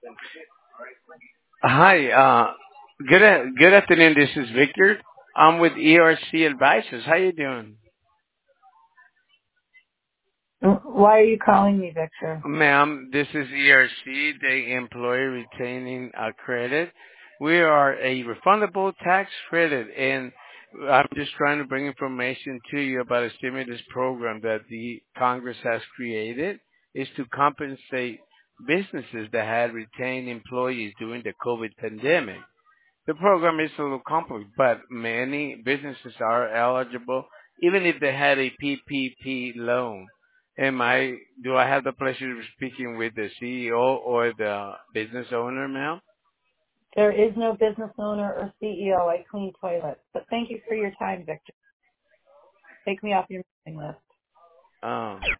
Hi, good afternoon. This is Victor. I'm with ERC Advisors. How you doing, Why are you calling me, Victor? ma'am? This is ERC, the Employee Retaining Credit. We are a refundable tax credit, and I'm just trying to bring information to you about a stimulus program that the Congress has created. Is to compensate businesses that had retained employees during the COVID pandemic. The program is a little complex, but many businesses are eligible, even if they had a PPP loan. Do I have the pleasure of speaking with the CEO or the business owner, ma'am? There is no business owner or CEO. I clean toilets. But thank you for your time, Victor. Take me off your mailing list. Oh.